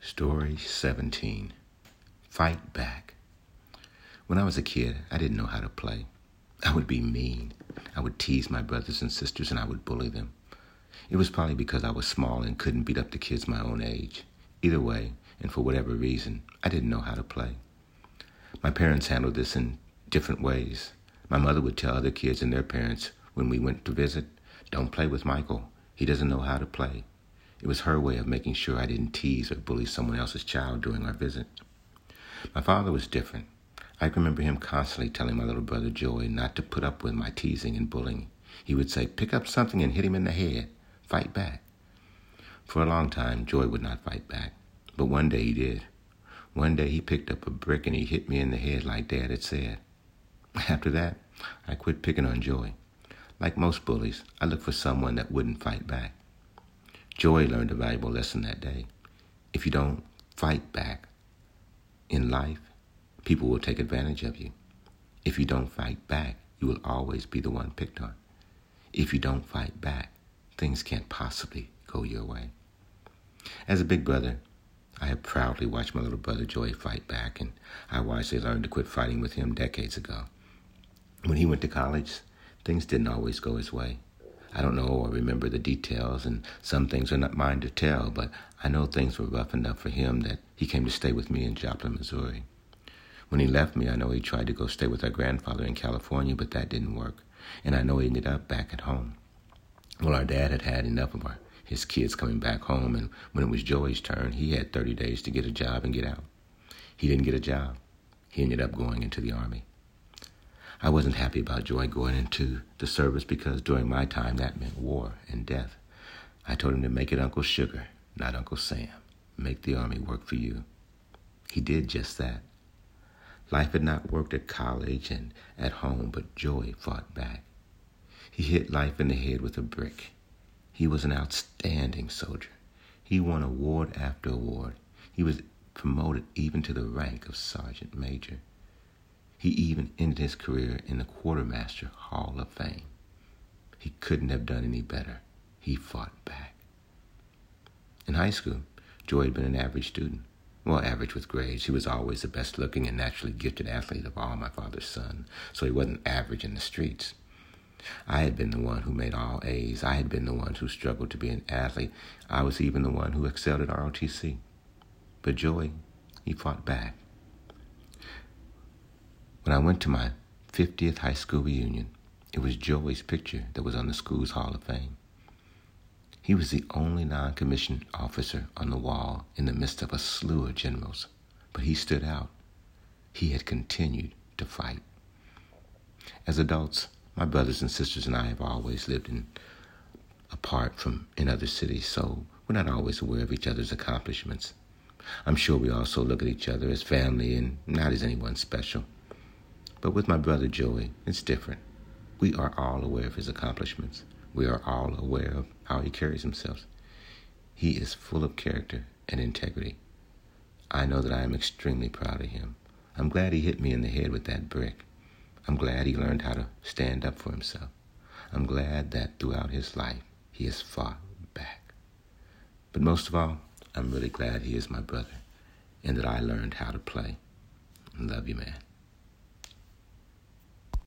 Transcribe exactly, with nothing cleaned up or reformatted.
Story seventeen. Fight Back. When I was a kid, I didn't know how to play. I would be mean. I would tease my brothers and sisters, and I would bully them. It was probably because I was small and couldn't beat up the kids my own age. Either way, and for whatever reason, I didn't know how to play. My parents handled this in different ways. My mother would tell other kids and their parents when we went to visit, "Don't play with Michael. He doesn't know how to play." It was her way of making sure I didn't tease or bully someone else's child during our visit. My father was different. I can remember him constantly telling my little brother Joey not to put up with my teasing and bullying. He would say, "Pick up something and hit him in the head. Fight back." For a long time, Joey would not fight back. But one day he did. One day he picked up a brick and he hit me in the head like Dad had said. After that, I quit picking on Joey. Like most bullies, I looked for someone that wouldn't fight back. Joey learned a valuable lesson that day. If you don't fight back in life, people will take advantage of you. If you don't fight back, you will always be the one picked on. If you don't fight back, things can't possibly go your way. As a big brother, I have proudly watched my little brother Joey fight back, and I wisely learned to quit fighting with him decades ago. When he went to college, things didn't always go his way. I don't know or remember the details, and some things are not mine to tell, but I know things were rough enough for him that he came to stay with me in Joplin, Missouri. When he left me, I know he tried to go stay with our grandfather in California, but that didn't work, and I know he ended up back at home. Well, our dad had had enough of our, his kids coming back home, and when it was Joey's turn, he had thirty days to get a job and get out. He didn't get a job. He ended up going into the Army. I wasn't happy about Joey going into the service because during my time that meant war and death. I told him to make it Uncle Sugar, not Uncle Sam. Make the Army work for you. He did just that. Life had not worked at college and at home, but Joey fought back. He hit life in the head with a brick. He was an outstanding soldier. He won award after award. He was promoted even to the rank of Sergeant Major. He even ended his career in the Quartermaster Hall of Fame. He couldn't have done any better. He fought back. In high school, Joey had been an average student. Well, average with grades. He was always the best looking and naturally gifted athlete of all my father's sons, so he wasn't average in the streets. I had been the one who made all A's. I had been the one who struggled to be an athlete. I was even the one who excelled at R O T C. But Joey, he fought back. When I went to my fiftieth high school reunion, it was Joey's picture that was on the school's Hall of Fame. He was the only non-commissioned officer on the wall in the midst of a slew of generals, but he stood out. He had continued to fight. As adults, my brothers and sisters and I have always lived in apart from in other cities, so we're not always aware of each other's accomplishments. I'm sure we also look at each other as family and not as anyone special. But with my brother Joey, it's different. We are all aware of his accomplishments. We are all aware of how he carries himself. He is full of character and integrity. I know that I am extremely proud of him. I'm glad he hit me in the head with that brick. I'm glad he learned how to stand up for himself. I'm glad that throughout his life, he has fought back. But most of all, I'm really glad he is my brother and that I learned how to play. Love you, man.